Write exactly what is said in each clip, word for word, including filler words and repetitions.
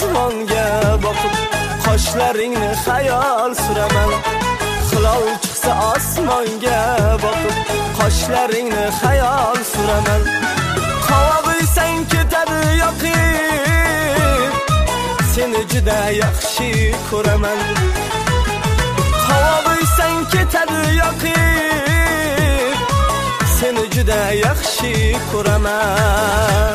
osmonga boqib qoshlaringni xayol suraman. Hilol chiqsa osmonga boqib qoshlaringni xayol suraman. Qovog'isang ketadi yoqib, seni juda yaxshi ko'raman. Qovog'isang ketadi yoqib, seni juda yaxshi ko'raman.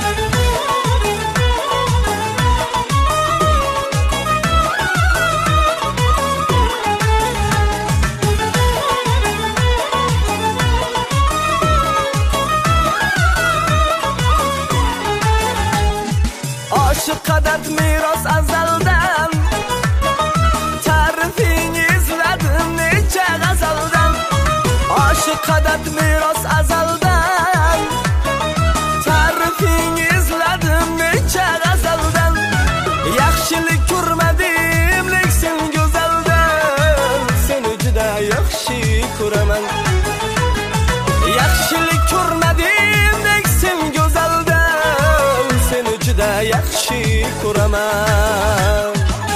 Oshiq qadar miros azaldan, ta'rifing izladim necha g'azaldan. Oshiq qadar miros azaldan, ta'rifing izladim necha g'azaldan. Yaxshilik ko'rmadim lekin go'zaldan, seni juda yaxshi ko'raman. Yaxshilik ko'rmadim lekin go'zaldan, seni juda yaxshi ko'raman.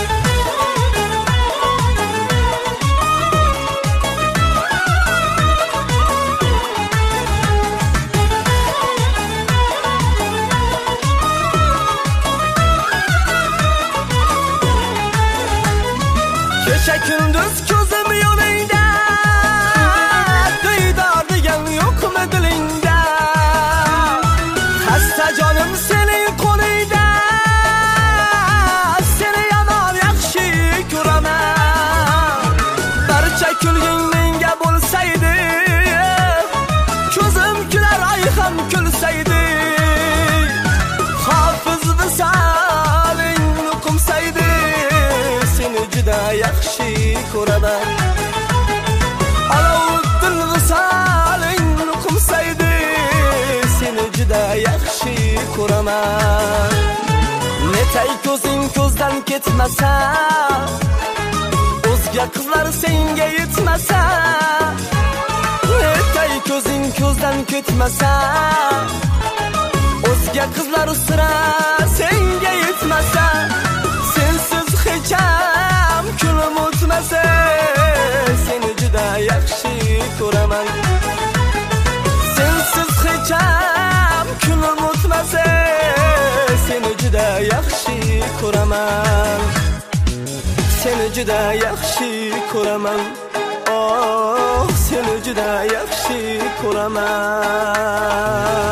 Kecha kunduz ko'zim yoningda, diydor degan yo'qmi dilingda? Xasta jonim sening qo'lingda, seni yomon yaxshi ko'raman. Barcha kulging menga bo'lsaydi, ko'zim kular ay ham kulsaydi. Hofiz visoling o'qimsaydi, seni juda yaxshi ko'raman. Alovuddin visoling o'qimsaydi, seni juda yaxshi ko'raman. Netay ko'zing ko'zdan ketmasa, o'zga qizlar senga yetmasa. Netay ko'zing ko'zdan ketmasa, o'zga qizlar sira senga yetmasa. Sensiz hech ham kunim o'tmasa, seni juda yaxshi ko'raman. Sensiz hech ham kunim o'tmasa, seni juda yaxshi ko'raman. Seni juda yaxshi ko'raman. Oh, seni juda yaxshi ko'raman.